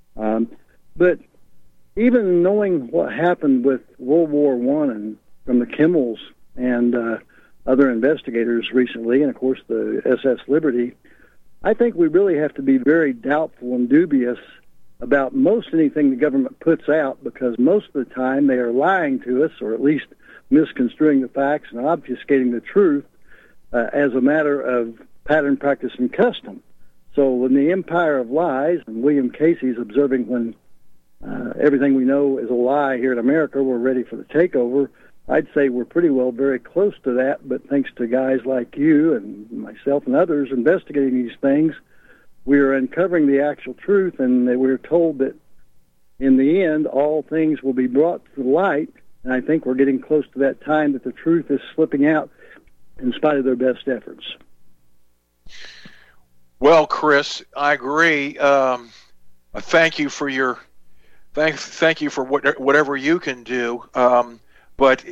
[SPEAKER 13] But even knowing what happened with World War I and from the Kimmels and other investigators recently, and of course the SS Liberty, I think we really have to be very doubtful and dubious about most anything the government puts out, because most of the time they are lying to us, or at least misconstruing the facts and obfuscating the truth as a matter of pattern, practice, and custom. So when the empire of lies, and William Casey's observing when everything we know is a lie here in America, we're ready for the takeover, I'd say we're pretty well very close to that, but thanks to guys like you and myself and others investigating these things, we are uncovering the actual truth, and we're told that in the end all things will be brought to light, and I think we're getting close to that time that the truth is slipping out in spite of their best efforts.
[SPEAKER 3] Well, Chris, I agree. Thank you for your thank you for whatever you can do. But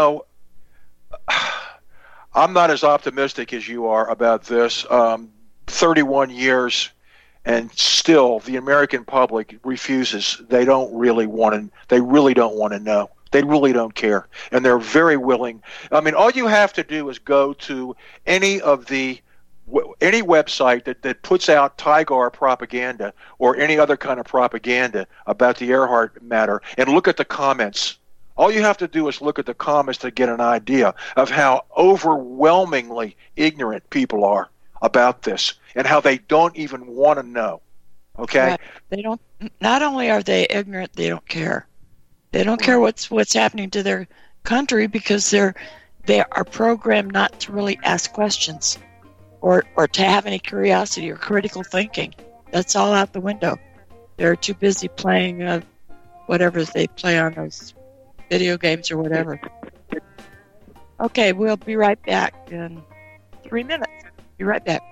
[SPEAKER 3] I'm not as optimistic as you are about this. 31 years, and still the American public refuses. They really don't want to know. They really don't care, and they're very willing. I mean, all you have to do is go to any website that puts out Tigar propaganda or any other kind of propaganda about the Earhart matter and look at the comments. All you have to do is look at the comments to get an idea of how overwhelmingly ignorant people are about this and how they don't even want to know. Okay?
[SPEAKER 1] Right. They don't. Not only are they ignorant, they don't care. They don't care what's happening to their country because they are programmed not to really ask questions or to have any curiosity or critical thinking. That's all out the window. They're too busy playing whatever they play on those video games or whatever. Okay, we'll be right back in 3 minutes. Be right back.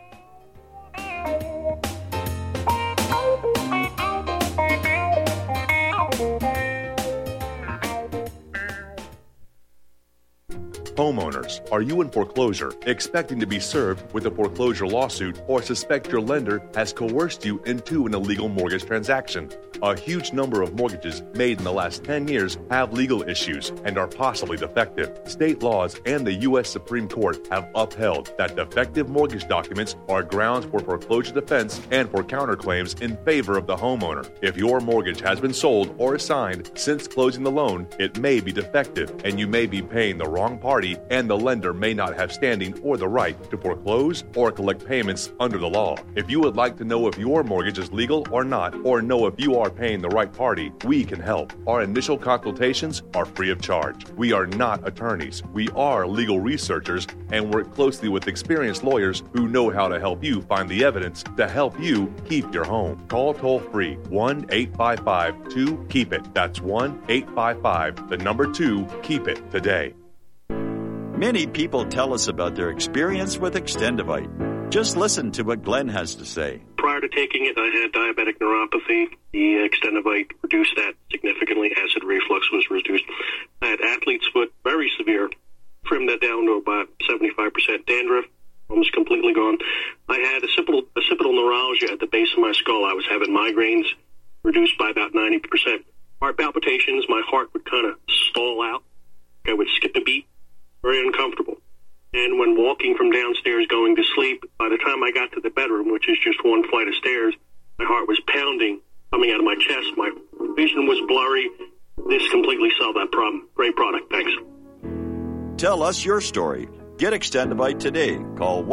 [SPEAKER 14] Homeowners, are you in foreclosure, expecting to be served with a foreclosure lawsuit, or suspect your lender has coerced you into an illegal mortgage transaction? A huge number of mortgages made in the last 10 years have legal issues and are possibly defective. State laws and the U.S. Supreme Court have upheld that defective mortgage documents are grounds for foreclosure defense and for counterclaims in favor of the homeowner. If your mortgage has been sold or assigned since closing the loan, it may be defective and you may be paying the wrong party, and the lender may not have standing or the right to foreclose or collect payments under the law. If you would like to know if your mortgage is legal or not, or know if you are paying the right party, we can help. Our initial consultations are free of charge. We are not attorneys. We are legal researchers and work closely with experienced lawyers who know how to help you find the evidence to help you keep your home. Call toll-free 1-855-2-KEEP-IT. That's 1-855-2-KEEP-IT today.
[SPEAKER 10] Many people tell us about their experience with Extendivite. Just listen to what Glenn has to say.
[SPEAKER 15] Prior to taking it, I had diabetic neuropathy. The Extendivite reduced that significantly. Acid reflux was reduced. I had athlete's foot, very severe. Trimmed that down to about 75% dandruff, almost completely gone. I had occipital neuralgia at the base of my skull. I was having migraines, reduced by about 90%. Heart palpitations, my heart would kind of stall out. I would skip a beat. Very uncomfortable. And when walking from downstairs going to sleep, by the time I got to the bedroom, which is just one flight of stairs, my heart was pounding, coming out of my chest. My vision was blurry. This completely solved that problem. Great product. Thanks.
[SPEAKER 10] Tell us your story. Get Extendivite today. Call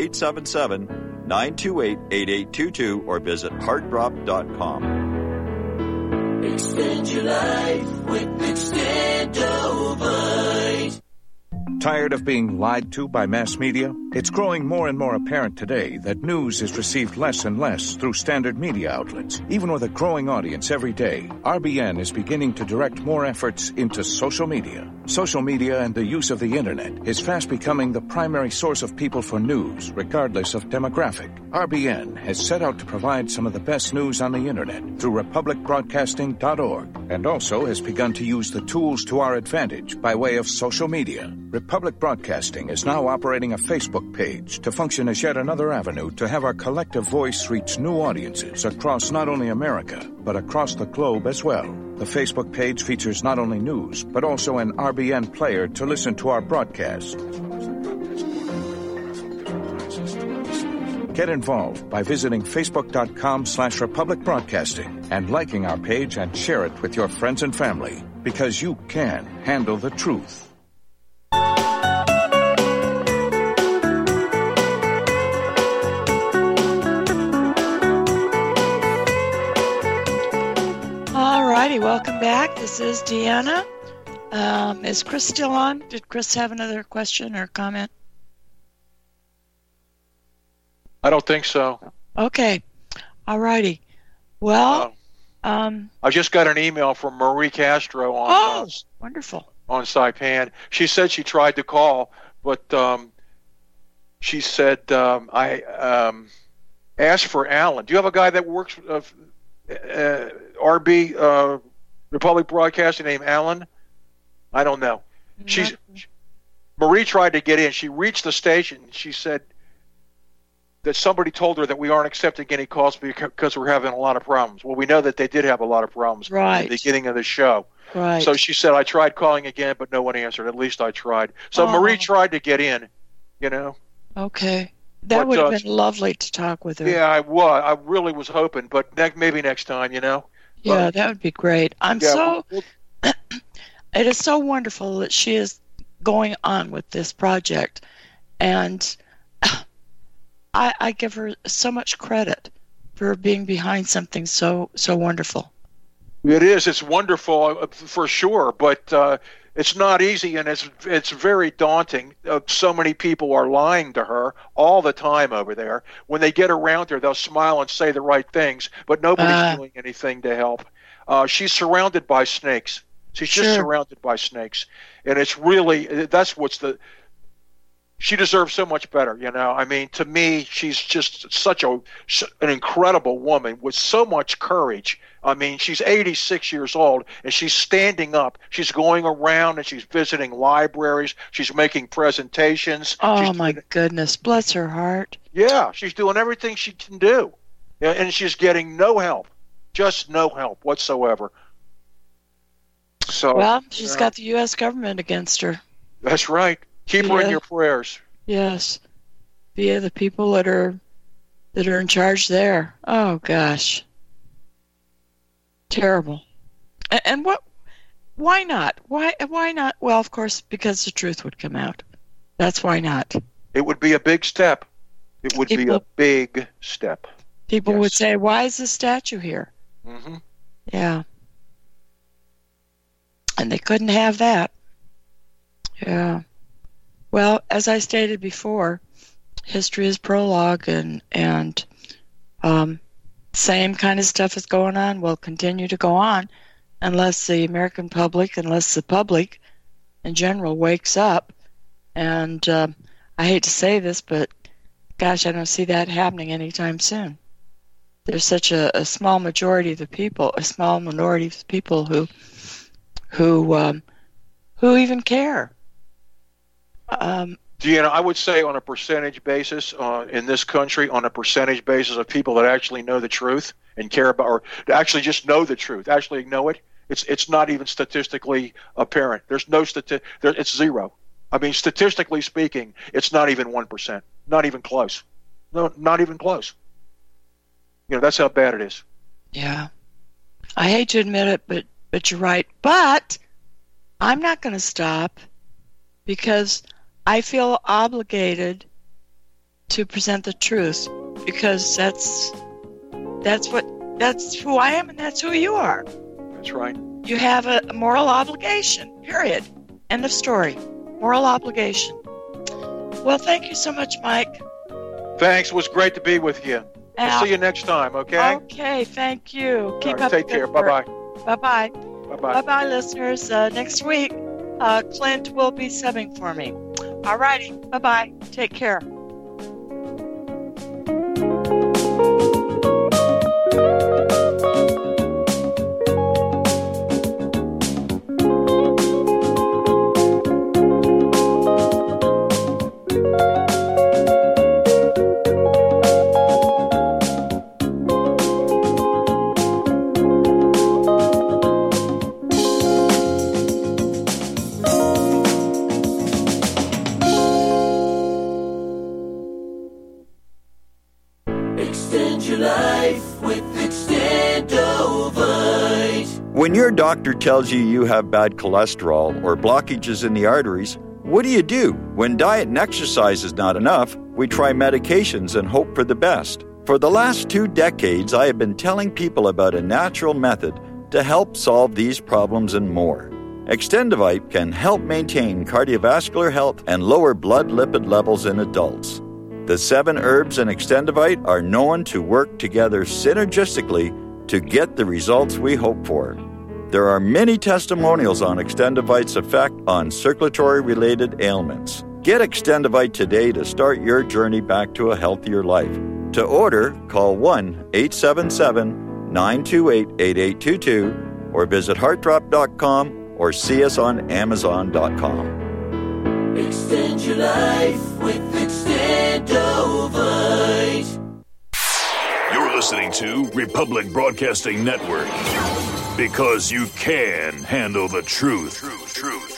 [SPEAKER 10] 1-877-928-8822 or visit heartdrop.com.
[SPEAKER 7] Extend your life with Extendivite.
[SPEAKER 16] Tired of being lied to by mass media? It's growing more and more apparent today that news is received less and less through standard media outlets. Even with a growing audience every day, RBN is beginning to direct more efforts into social media. Social media and the use of the internet is fast becoming the primary source of people for news, regardless of demographic. RBN has set out to provide some of the best news on the internet through republicbroadcasting.org, and also has begun to use the tools to our advantage by way of social media. Republic Broadcasting is now operating a Facebook page to function as yet another avenue to have our collective voice reach new audiences across not only America, but across the globe as well. The Facebook page features not only news, but also an RBN player to listen to our broadcasts. Get involved by visiting facebook.com/Republic Broadcasting and liking our page and share it with your friends and family, because you can handle the truth.
[SPEAKER 1] Welcome back. This is Deanna. Is Chris still on? Did Chris have another question or comment?
[SPEAKER 3] I don't think so.
[SPEAKER 1] Okay. All righty. Well,
[SPEAKER 3] I just got an email from Marie Castro on
[SPEAKER 1] wonderful.
[SPEAKER 3] On Saipan. She said she tried to call, but she said I asked for Alan. Do you have a guy that works RB Republic Broadcasting named Alan? I don't know. Marie tried to get in. She reached the station. She said that somebody told her that we aren't accepting any calls because we're having a lot of problems. Well, we know that they did have a lot of problems
[SPEAKER 1] right.
[SPEAKER 3] at the beginning of the show.
[SPEAKER 1] Right.
[SPEAKER 3] So she said, I tried calling again, but no one answered. At least I tried. So Marie tried to get in, you know.
[SPEAKER 1] Okay. That would have been lovely to talk with her.
[SPEAKER 3] Yeah, I really was hoping, but maybe next time, you know.
[SPEAKER 1] Yeah, that would be great. It is so wonderful that she is going on with this project, and I give her so much credit for being behind something so wonderful.
[SPEAKER 3] It is. It's wonderful for sure, but it's not easy, and it's very daunting. So many people are lying to her all the time over there. When they get around her, they'll smile and say the right things, but nobody's doing anything to help. She's surrounded by snakes. She's just surrounded by snakes, and it's really she deserves so much better, you know. I mean, to me, she's just such an incredible woman with so much courage. I mean, she's 86 years old, and she's standing up. She's going around, and she's visiting libraries. She's making presentations.
[SPEAKER 1] Oh, my goodness. Bless her heart.
[SPEAKER 3] Yeah, she's doing everything she can do, and she's getting no help, just no help whatsoever. So,
[SPEAKER 1] well, she's got the U.S. government against her.
[SPEAKER 3] That's right. Keep her in your prayers.
[SPEAKER 1] Yes, via the people that are in charge there. Oh gosh, terrible. And what? Why not? Why not? Well, of course, because the truth would come out. That's why not.
[SPEAKER 3] It would be a big step. It would be a big step.
[SPEAKER 1] People would say, "Why is this statue here?"
[SPEAKER 3] Mm-hmm.
[SPEAKER 1] Yeah, and they couldn't have that. Yeah. Well, as I stated before, history is prologue, and same kind of stuff is going on, will continue to go on, unless the public in general wakes up. And I hate to say this, but gosh, I don't see that happening anytime soon. There's such a small minority of the people who even care.
[SPEAKER 3] Deanna, I would say on a percentage basis in this country, on a percentage basis of people that actually know the truth and care about, or actually just know the truth, actually know it, it's not even statistically apparent. There's no it's zero. I mean, statistically speaking, it's not even 1%. Not even close. No, not even close. You know, that's how bad it is.
[SPEAKER 1] Yeah. I hate to admit it, but you're right. But I'm not going to stop, because I feel obligated to present the truth, because that's who I am, and that's who you are.
[SPEAKER 3] That's right.
[SPEAKER 1] You have a moral obligation, period. End of story. Moral obligation. Well, thank you so much, Mike.
[SPEAKER 3] Thanks. It was great to be with you. I'll see you next time, okay?
[SPEAKER 1] Okay, thank you. Keep up.
[SPEAKER 3] Take care. Bye-bye.
[SPEAKER 1] Bye-bye.
[SPEAKER 3] Bye-bye.
[SPEAKER 1] Bye-bye, listeners. Next week, Clint will be subbing for me. All righty. Bye-bye. Take care.
[SPEAKER 10] When your doctor tells you have bad cholesterol or blockages in the arteries, what do? When diet and exercise is not enough, we try medications and hope for the best. For the last 2 decades, I have been telling people about a natural method to help solve these problems and more. Extendivite can help maintain cardiovascular health and lower blood lipid levels in adults. The 7 herbs in Extendivite are known to work together synergistically to get the results we hope for. There are many testimonials on Extendivite's effect on circulatory-related ailments. Get Extendivite today to start your journey back to a healthier life. To order, call 1-877-928-8822 or visit heartdrop.com or see us on amazon.com.
[SPEAKER 7] Extend your life with Extendovite.
[SPEAKER 17] You're listening to Republic Broadcasting Network. Because you can handle the truth.